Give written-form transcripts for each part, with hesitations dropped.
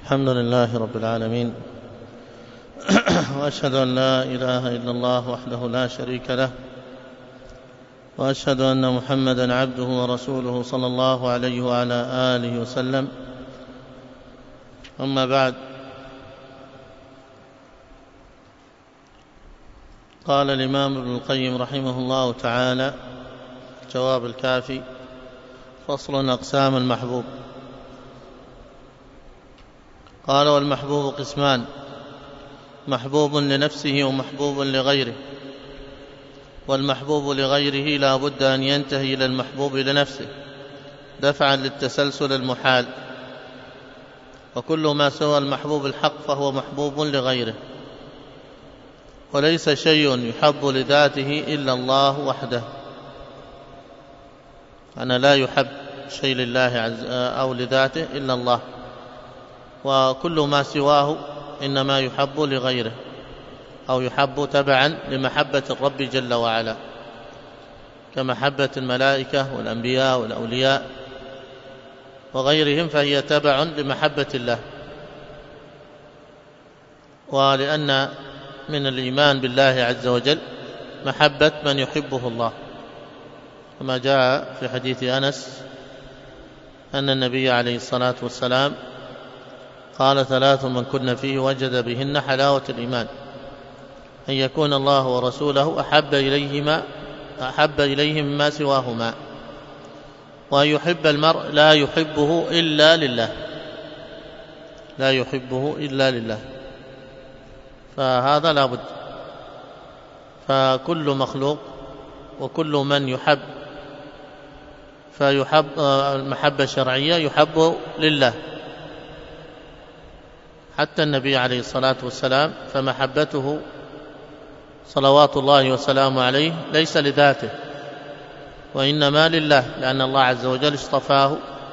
الحمد لله رب العالمين، وأشهد أن لا إله إلا الله وحده لا شريك له، وأشهد أن محمدا عبده ورسوله صلى الله عليه وعلى آله وسلم. أما بعد، قال الإمام ابن القيم رحمه الله تعالى: جواب الكافي، فصل: أقسام المحبوب. قال: والمحبوب قسمان: محبوب لنفسه ومحبوب لغيره. والمحبوب لغيره لا بد أن ينتهي إلى المحبوب لنفسه دفعا للتسلسل المحال، وكل ما سوى المحبوب الحق فهو محبوب لغيره، وليس شيء يحب لذاته إلا الله وحده. أنا لا يحب شيء لله أو لذاته إلا الله، وكل ما سواه إنما يحب لغيره أو يحب تبعا لمحبة الرب جل وعلا، كمحبة الملائكة والأنبياء والأولياء وغيرهم، فهي تبع لمحبة الله. ولأن من الإيمان بالله عز وجل محبة من يحبه الله، كما جاء في حديث أنس أن النبي عليه الصلاة والسلام قال: 3 من كن فيه وجد بهن حلاوة الإيمان: أن يكون الله ورسوله أحب إليهم مما سواهما، وأن يحب المرء لا يحبه إلا لله، لا يحبه إلا لله. فهذا لا بد، فكل مخلوق وكل من يحب فيحب المحبة الشرعية يحب لله، حتى النبي عليه الصلاة والسلام فمحبته صلوات الله وسلامه عليه ليس لذاته وإنما لله، لأن الله عز وجل اصطفاه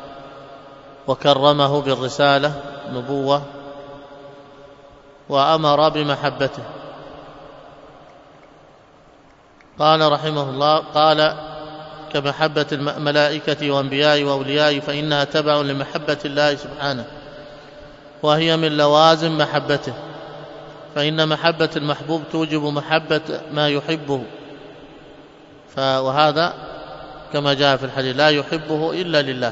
وكرمه بالرسالة نبوة وأمر بمحبته. قال رحمه الله: قال: كمحبة الملائكة وأنبياء وأولياء فإنها تبع لمحبة الله سبحانه، وهي من لوازم محبته، فإن محبة المحبوب توجب محبة ما يحبه، وهذا كما جاء في الحديث: لا يحبه إلا لله.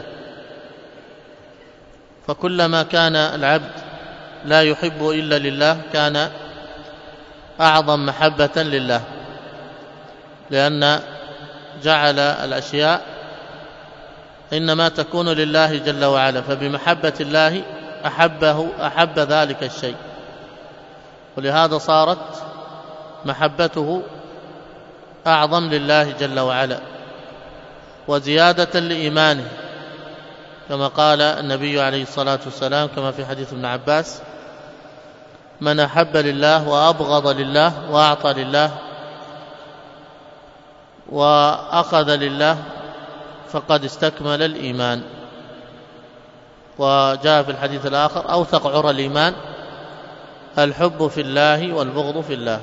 فكلما كان العبد لا يحب إلا لله كان أعظم محبة لله، لأن جعل الأشياء إنما تكون لله جل وعلا، فبمحبة الله أحب ذلك الشيء، ولهذا صارت محبته أعظم لله جل وعلا وزيادة لإيمانه، كما قال النبي عليه الصلاة والسلام كما في حديث ابن عباس: من أحب لله وأبغض لله وأعطى لله وأخذ لله فقد استكمل الإيمان. وجاء في الحديث الآخر: أوثق عرى الإيمان الحب في الله والبغض في الله.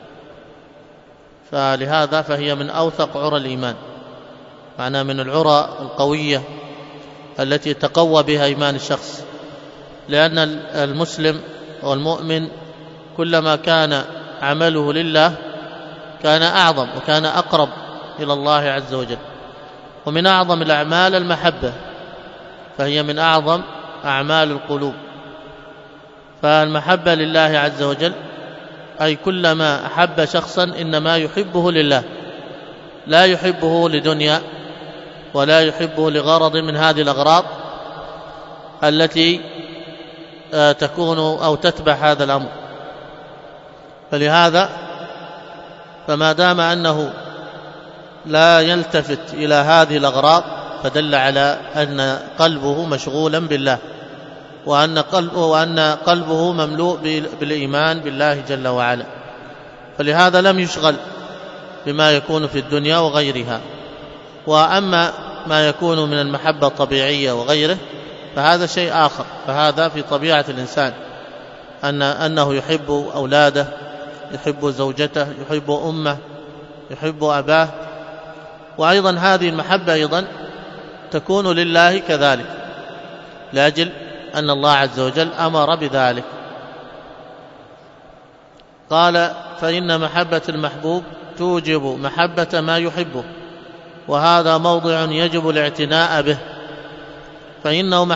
فلهذا فهي من أوثق عرى الإيمان، معناه من العرى القوية التي يتقوى بها إيمان الشخص، لأن المسلم والمؤمن كلما كان عمله لله كان أعظم وكان أقرب إلى الله عز وجل. ومن أعظم الأعمال المحبة، فهي من أعظم أعمال القلوب. فالمحبة لله عز وجل أي كلما أحب شخصا إنما يحبه لله، لا يحبه لدنيا ولا يحبه لغرض من هذه الأغراض التي تكون أو تتبع هذا الأمر. فلهذا فما دام أنه لا يلتفت إلى هذه الأغراض فدل على أن قلبه مشغولا بالله، وأن قلبه مملوء بالإيمان بالله جل وعلا، فلهذا لم يشغل بما يكون في الدنيا وغيرها. وأما ما يكون من المحبة الطبيعية وغيره فهذا شيء آخر، فهذا في طبيعة الإنسان أنه يحب أولاده، يحب زوجته، يحب أمه، يحب أباه. وأيضا هذه المحبة أيضا تكون لله كذلك، لأجل أن الله عز وجل أمر بذلك. قال: فإن محبة المحبوب توجب محبة ما يحبه، وهذا موضع يجب الاعتناء به، فإنه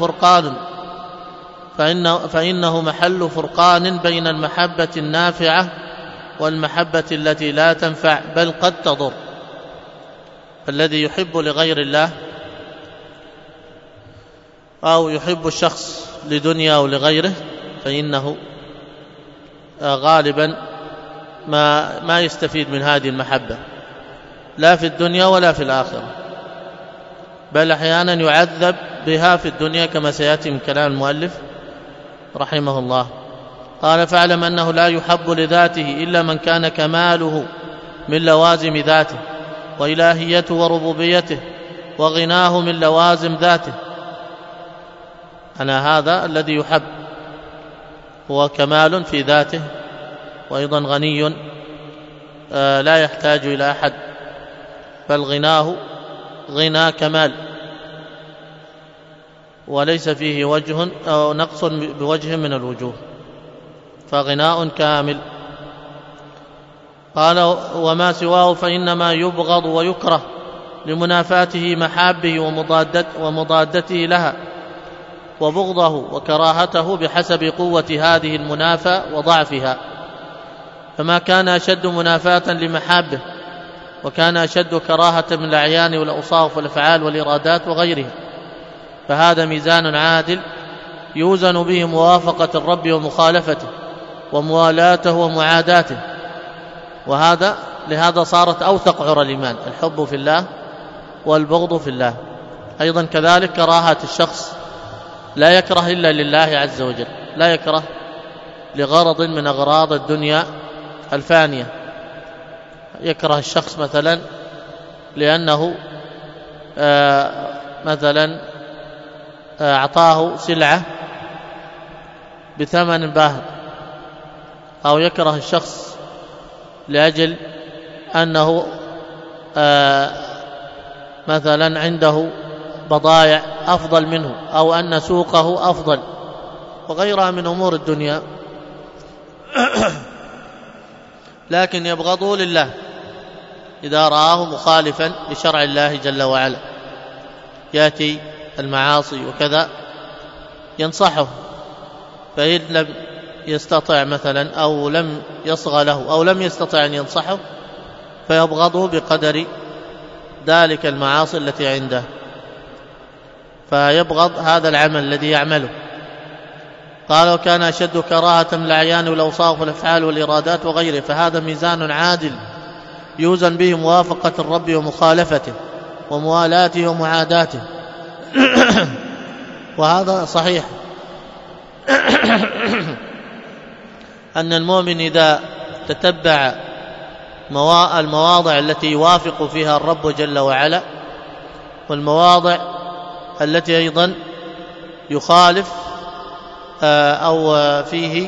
محل فرقان بين المحبة النافعة والمحبة التي لا تنفع بل قد تضر. فالذي يحب لغير الله أو يحب الشخص لدنيا أو لغيره فإنه غالبا ما يستفيد من هذه المحبة لا في الدنيا ولا في الآخرة، بل أحيانا يعذب بها في الدنيا كما سيأتي من كلام المؤلف رحمه الله. قال: فاعلم أنه لا يحب لذاته إلا من كان كماله من لوازم ذاته، وإلهيته وربوبيته وغناه من لوازم ذاته. أنا هذا الذي يحب هو كمال في ذاته، وأيضا غني لا يحتاج إلى أحد، بل غناه غنى كمال وليس فيه وجه أو نقص بوجه من الوجوه، فغناء كامل. قال: وما سواه فإنما يبغض ويكره لمنافاته محابه ومضادته لها، وبغضه وكراهته بحسب قوة هذه المنافاة وضعفها. فما كان أشد منافاة لمحابه وكان أشد كراهة من الأعيان والأوصاف والأفعال والإرادات وغيرها، فهذا ميزان عادل يوزن به موافقة الرب ومخالفته وموالاته ومعاداته. لهذا صارت أوثق عرى الإيمان الحب في الله والبغض في الله. أيضا كذلك كراهة الشخص لا يكره إلا لله عز وجل، لا يكره لغرض من أغراض الدنيا الفانية. يكره الشخص مثلا لأنه مثلا أعطاه سلعة بثمن باهظ، أو يكره الشخص لأجل أنه مثلا عنده بضائع أفضل منه، أو أن سوقه أفضل، وغيرها من أمور الدنيا. لكن يبغضه لله إذا رآه مخالفا لشرع الله جل وعلا، يأتي المعاصي وكذا ينصحه، فإن لم يستطع مثلا أو لم يصغى له أو لم يستطع أن ينصحه فيبغضه بقدر ذلك المعاصي التي عنده، فيبغض هذا العمل الذي يعمله. قال: وكان أشد كراهة من الأعيان والأوصاف والأفعال والإرادات وغيره، فهذا ميزان عادل يوزن به موافقة الرب ومخالفته وموالاته ومعاداته. وهذا صحيح أن المؤمن إذا تتبع المواضع التي يوافق فيها الرب جل وعلا، والمواضع التي أيضا يخالف أو فيه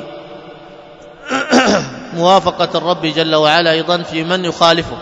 موافقة الرب جل وعلا أيضا في من يخالفه،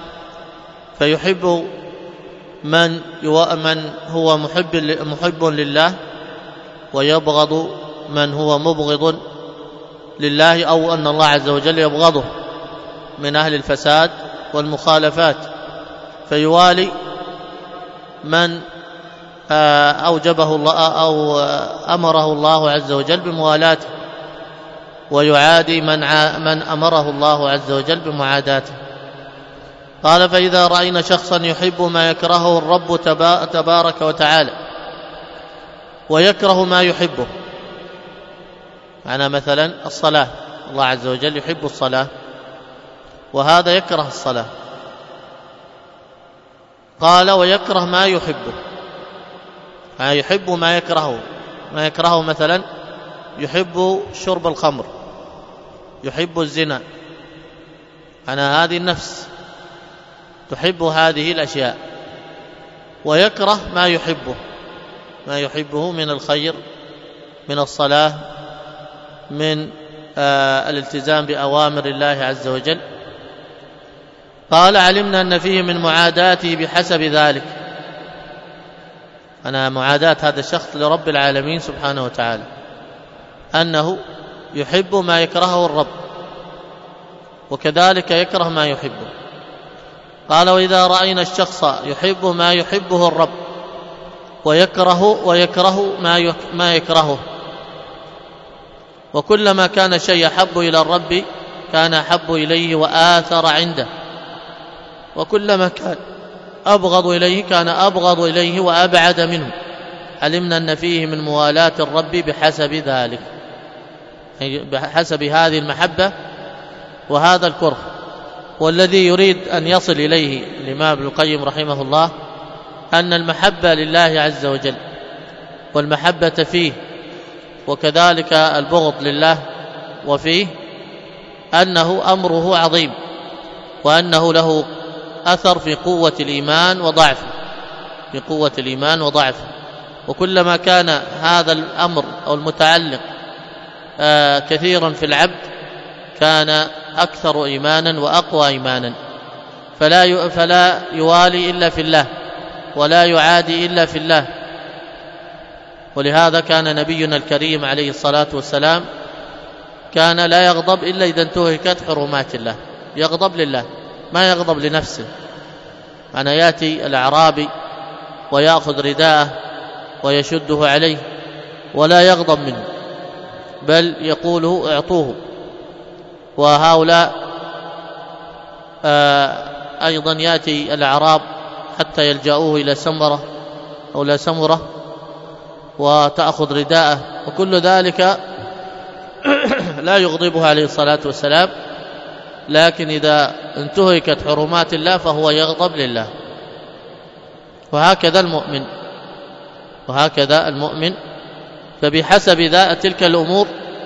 فيحب من هو محب لله، ويبغض من هو مبغض لله، أو أن الله عز وجل يبغضه من أهل الفساد والمخالفات، فيوالي من أوجبه الله أو أمره الله عز وجل بموالاته، ويعادي من أمره الله عز وجل بمعاداته. قال: فإذا رأينا شخصا يحب ما يكرهه الرب تبارك وتعالى ويكره ما يحبه، معنا مثلا الصلاة، الله عز وجل يحب الصلاة وهذا يكره الصلاة. قال: ويكره ما يحبه، يحب ما يكرهه مثلا يحب شرب الخمر، يحب الزنا، هذه النفس تحب هذه الأشياء، ويكره ما يحبه من الخير، من الصلاة، من الالتزام بأوامر الله عز وجل. قال: علمنا أن فيه من معاداته بحسب ذلك، أنا معاداة هذا الشخص لرب العالمين سبحانه وتعالى، أنه يحب ما يكرهه الرب وكذلك يكره ما يحبه. قال: وإذا رأينا الشخص يحب ما يحبه الرب ويكره ما يكرهه، وكلما كان شيء أحب إلى الرب كان أحب إليه وآثر عنده، وكلما كان أبغض إليه كان أبغض إليه وأبعد منه. علمنا أن فيه من موالاة الرب بحسب ذلك، بحسب هذه المحبة وهذا الكره. والذي يريد أن يصل إليه الإمام ابن القيم رحمه الله أن المحبة لله عز وجل والمحبة فيه وكذلك البغض لله وفيه أنه أمره عظيم، وأنه له أثر في قوة الإيمان وضعفه، في قوة الإيمان وضعفه. وكلما كان هذا الأمر أو المتعلق كثيرا في العبد كان أكثر إيمانا وأقوى إيمانا، فلا يوالي إلا في الله ولا يعادي إلا في الله. ولهذا كان نبينا الكريم عليه الصلاة والسلام كان لا يغضب إلا إذا انتهكت حرمات الله، يغضب لله ما يغضب لنفسه. أنا يأتي الأعرابي ويأخذ رداءه ويشده عليه ولا يغضب منه، بل يقول: اعطوه. وهؤلاء أيضا يأتي الأعراب حتى يلجأوه إلى سمرة أو لا سمرة وتأخذ رداءه، وكل ذلك لا يغضبه عليه الصلاة والسلام. لكن إذا انتهكت حرمات الله فهو يغضب لله. وهكذا المؤمن فبحسب تلك الأمور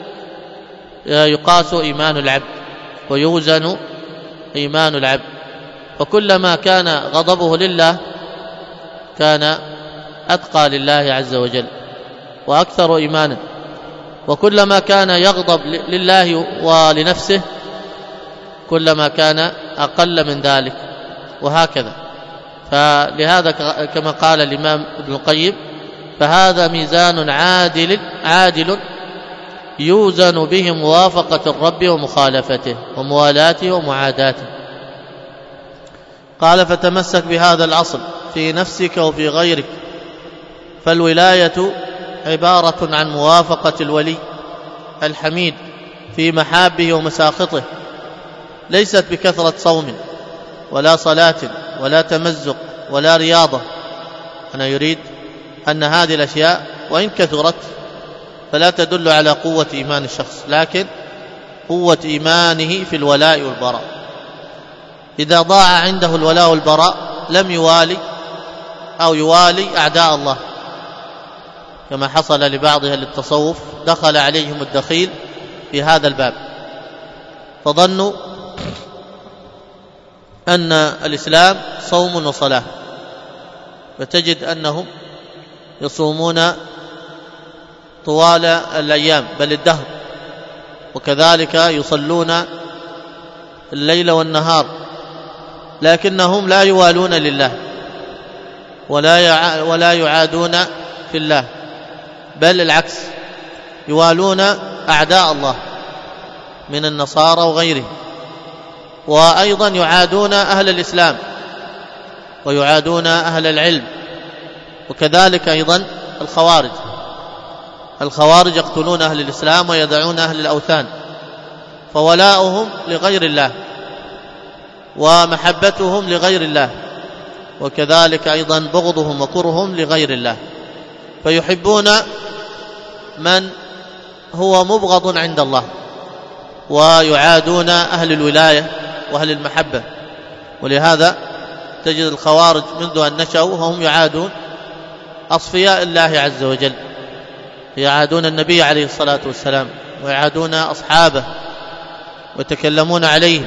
يقاس إيمان العبد ويوزن إيمان العبد. فكلما كان غضبه لله كان أتقى لله عز وجل وأكثر إيمانا، وكلما كان يغضب لله ولنفسه كلما كان أقل من ذلك، وهكذا. فلهذا كما قال الإمام ابن القيم: فهذا ميزان عادل يوزن به موافقة الرب ومخالفته وموالاته ومعاداته. قال: فتمسك بهذا الأصل في نفسك وفي غيرك، فالولاية عبارة عن موافقة الولي الحميد في محابه ومساخطه، ليست بكثرة صوم ولا صلاة ولا تمزق ولا رياضة. أنا يريد أن هذه الأشياء وإن كثرت فلا تدل على قوة إيمان الشخص، لكن قوة إيمانه في الولاء والبراء. إذا ضاع عنده الولاء والبراء لم يوالي أو يوالي أعداء الله، كما حصل لبعض أهل التصوف، دخل عليهم الدخيل في هذا الباب فظنوا أن الإسلام صوم وصلاة، فتجد أنهم يصومون طوال الأيام بل الدهر، وكذلك يصلون الليل والنهار، لكنهم لا يوالون لله ولا يعادون في الله، بل العكس، يوالون أعداء الله من النصارى وغيرهم، وأيضا يعادون أهل الإسلام ويعادون أهل العلم، وكذلك أيضا الخوارج يقتلون أهل الإسلام ويدعون أهل الأوثان. فولاؤهم لغير الله ومحبتهم لغير الله، وكذلك أيضا بغضهم وكرهم لغير الله، فيحبون من هو مبغض عند الله ويعادون أهل الولاية وأهل المحبة. ولهذا تجد الخوارج منذ أن نشأوا هم يعادون أصفياء الله عز وجل، يعادون النبي عليه الصلاة والسلام ويعادون أصحابه ويتكلمون عليهم.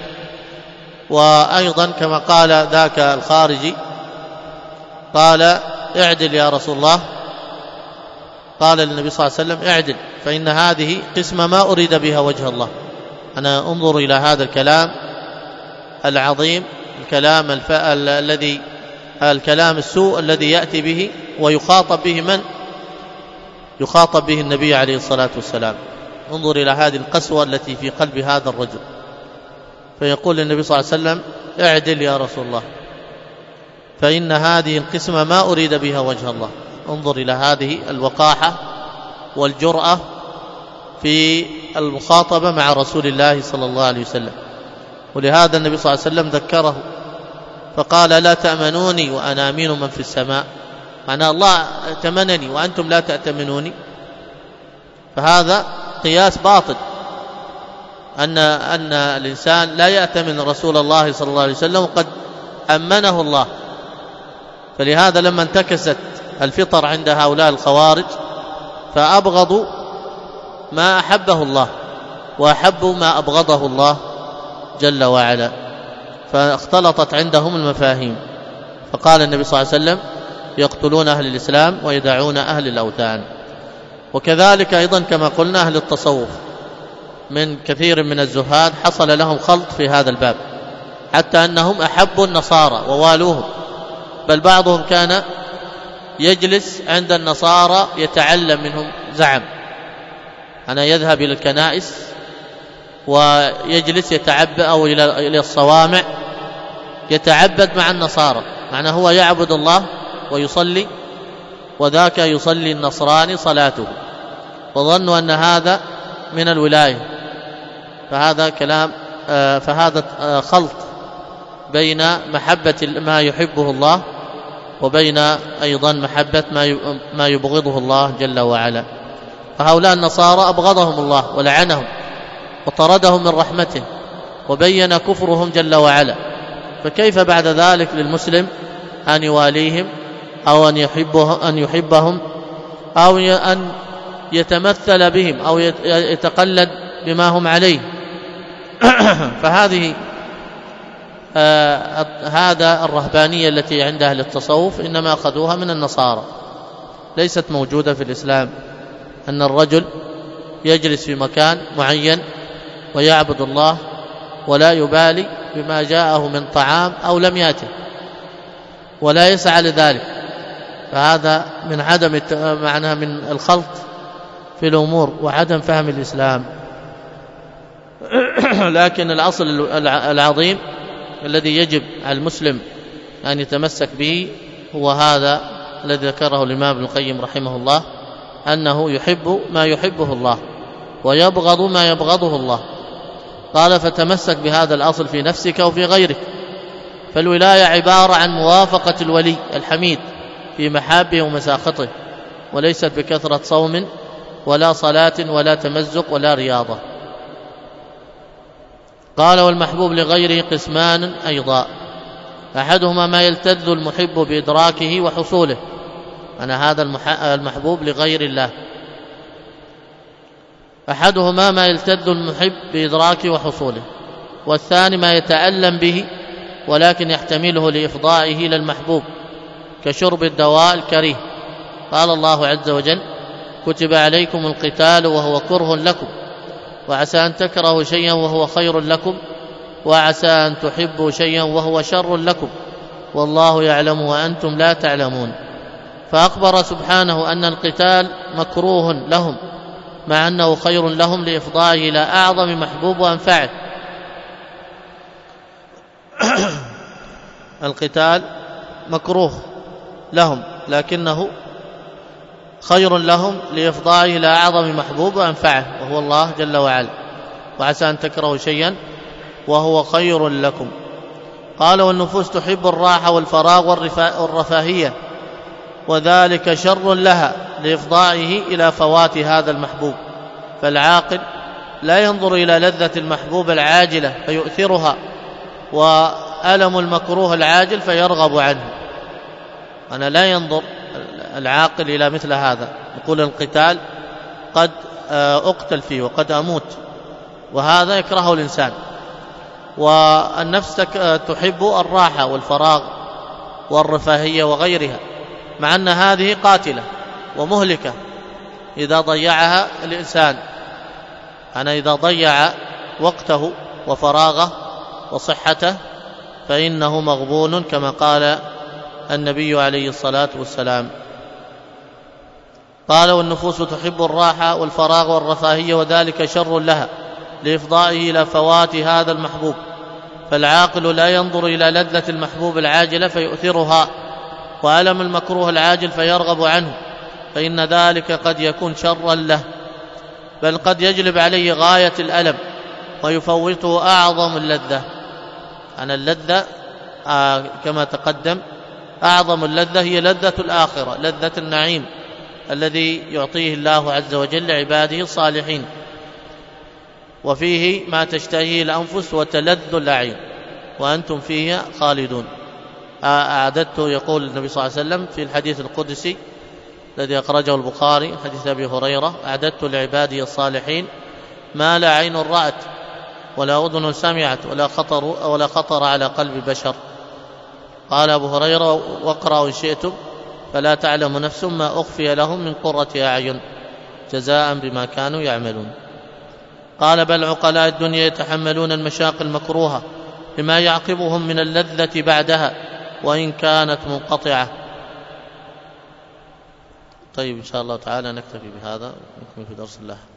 وأيضا كما قال ذاك الخارجي قال: اعدل يا رسول الله، قال للنبي صلى الله عليه وسلم: اعدل فإن هذه قسمة ما أريد بها وجه الله. أنا انظر إلى هذا الكلام العظيم، الكلام السوء الذي يأتي به ويخاطب به من؟ يخاطب به النبي عليه الصلاة والسلام. انظر إلى هذه القسوة التي في قلب هذا الرجل، فيقول للنبي صلى الله عليه وسلم: اعدل يا رسول الله، فإن هذه القسمة ما أريد بها وجه الله. انظر إلى هذه الوقاحة والجرأة في المخاطبة مع رسول الله صلى الله عليه وسلم. ولهذا النبي صلى الله عليه وسلم ذكره فقال: لا تأمنوني وأنا أمين من في السماء، معنى الله ائتمنني وأنتم لا تأتمنوني. فهذا قياس باطل، أن الإنسان لا يأتمن رسول الله صلى الله عليه وسلم وقد أمنه الله. فلهذا لما انتكست الفطر عند هؤلاء الخوارج فأبغضوا ما أحبه الله وأحبوا ما أبغضه الله جل وعلا، فاختلطت عندهم المفاهيم. فقال النبي صلى الله عليه وسلم: يقتلون أهل الإسلام ويدعون أهل الأوثان. وكذلك أيضا كما قلنا أهل التصوف من كثير من الزهاد حصل لهم خلط في هذا الباب، حتى أنهم أحبوا النصارى ووالوهم، بل بعضهم كان يجلس عند النصارى يتعلم منهم، زعم أنا يذهب إلى الكنائس ويجلس يتعبد، أو إلى الصوامع يتعبد مع النصارى، معناه هو يعبد الله ويصلي وذاك يصلي النصراني صلاته، وظنوا أن هذا من الولاية. فهذا كلام، فهذا خلط بين محبة ما يحبه الله وبين أيضا محبة ما يبغضه الله جل وعلا. فهؤلاء النصارى أبغضهم الله ولعنهم وطردهم من رحمته وبين كفرهم جل وعلا، فكيف بعد ذلك للمسلم أن يواليهم أو أن يحبهم أو أن يتمثل بهم أو يتقلد بما هم عليه؟ فهذه هذا الرهبانية التي عند أهل التصوف إنما أخذوها من النصارى، ليست موجودة في الإسلام، أن الرجل يجلس في مكان معين ويعبد الله ولا يبالي بما جاءه من طعام أو لم يأته ولا يسعى لذلك. فهذا من عدم معنى من الخلط في الأمور وعدم فهم الإسلام. لكن الأصل العظيم الذي يجب على المسلم أن يتمسك به هو هذا الذي ذكره الإمام ابن القيم رحمه الله، أنه يحب ما يحبه الله ويبغض ما يبغضه الله. قال: فتمسك بهذا الأصل في نفسك وفي غيرك. فالولاية عبارة عن موافقة الولي الحميد في محابه ومساخطه، وليست بكثرة صوم ولا صلاة ولا تمزق ولا رياضة. قال: والمحبوب لغيره قسمان أيضا، أحدهما ما يلتذ المحب بإدراكه وحصوله، أنا هذا المحبوب لغير الله، أحدهما ما يلتذ المحب بإدراكه وحصوله، والثاني ما يتألم به ولكن يحتمله لإفضائه إلى المحبوب كشرب الدواء الكريه. قال الله عز وجل: كتب عليكم القتال وهو كره لكم وعسى أن تكرهوا شيئا وهو خير لكم وعسى أن تحبوا شيئا وهو شر لكم والله يعلم وأنتم لا تعلمون. فأخبر سبحانه أن القتال مكروه لهم مع أنه خير لهم لإفضائه إلى أعظم محبوب وأنفعه. القتال مكروه لهم لكنه خير لهم لإفضائه إلى أعظم محبوب وأنفعه وهو الله جل وعلا، وعسى أن تكرهوا شيئا وهو خير لكم. قال: والنفوس تحب الراحة والفراغ والرفاهية وذلك شر لها لإفضائه إلى فوات هذا المحبوب. فالعاقل لا ينظر إلى لذة المحبوب العاجلة فيؤثرها وألم المكروه العاجل فيرغب عنه. أنا لا ينظر العاقل إلى مثل هذا، يقول القتال قد أقتل فيه وقد أموت، وهذا يكرهه الإنسان. والنفس تحب الراحة والفراغ والرفاهية وغيرها، مع أن هذه قاتلة ومهلكة إذا ضيعها الإنسان. إذا ضيع وقته وفراغه وصحته فإنه مغبون كما قال النبي عليه الصلاة والسلام. قال: والنفوس تحب الراحة والفراغ والرفاهية، وذلك شر لها لإفضائه إلى فوات هذا المحبوب، فالعاقل لا ينظر إلى لذة المحبوب العاجلة فيؤثرها، وألم المكروه العاجل فيرغب عنه، فإن ذلك قد يكون شرا له، بل قد يجلب عليه غاية الألم ويفوته أعظم اللذة. أنا اللذة كما تقدم أعظم اللذة هي لذة الآخرة، لذة النعيم الذي يعطيه الله عز وجل لعباده الصالحين، وفيه ما تشتهيه الأنفس وتلذ الأعين وأنتم فيها خالدون. أعددت، يقول النبي صلى الله عليه وسلم في الحديث القدسي الذي أخرجه البخاري حديث أبي هريرة: أعددت لعبادي الصالحين ما لا عين رأت ولا أذن سمعت ولا خطر على قلب بشر. قال أبو هريرة: واقرأوا إن شئتم فلا تعلم نفس ما أخفي لهم من قرة أعين جزاء بما كانوا يعملون. قال: بل عقلاء الدنيا يتحملون المشاق المكروهة بما يعقبهم من اللذة بعدها وإن كانت منقطعة. طيب، إن شاء الله تعالى نكتفي بهذا ونكمل في درس الله.